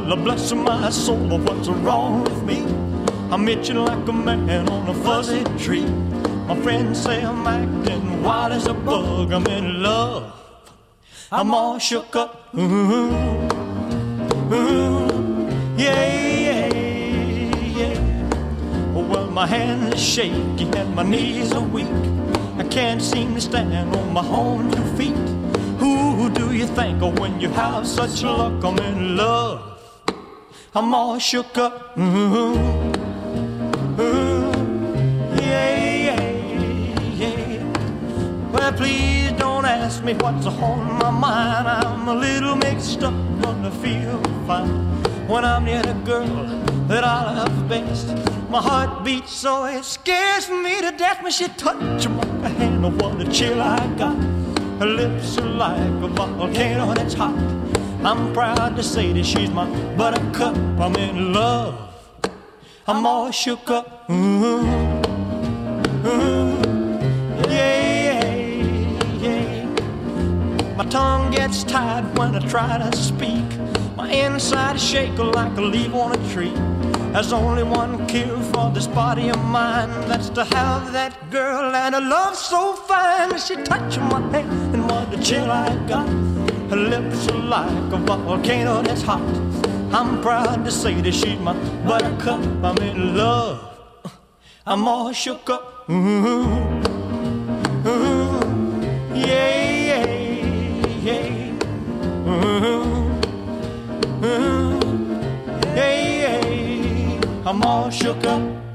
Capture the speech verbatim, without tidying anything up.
Lord bless my soul, what's wrong with me? I'm itching like a man on a fuzzy tree. My friends say I'm acting wild as a bug. I'm in love, I'm all shook up. Ooh, ooh, yeah, yeah, yeah. Well, my hands are shaky and my knees are weak. I can't seem to stand on my own two feet. Who do you think of when you have such luck? I'm in love, I'm all shook up. Ooh, ooh, yeah, yeah, yeah. Well, please don't ask me what's on my mind. I'm a little mixed up, but I feel fine when I'm near the girl that I love best. My heart beats so it scares me to death when she touches my hand. Oh, what a chill I got. Her lips are like a volcano that's hot. I'm proud to say that she's my buttercup. I'm in love, I'm all shook up. Ooh, ooh, yeah, yeah, yeah. My tongue gets tied when I try to speak. My inside shake like a leaf on a tree. There's only one cure for this body of mine. That's to have that girl and a love so fine. She touched my hand and what a chill I got. Her lips are like a volcano that's hot. I'm proud to say that she's my buttercup. I'm in love, I'm all shook up. Ooh, ooh, yeah, yeah, yeah. Ooh, ooh, yeah, yeah. I'm all shook up.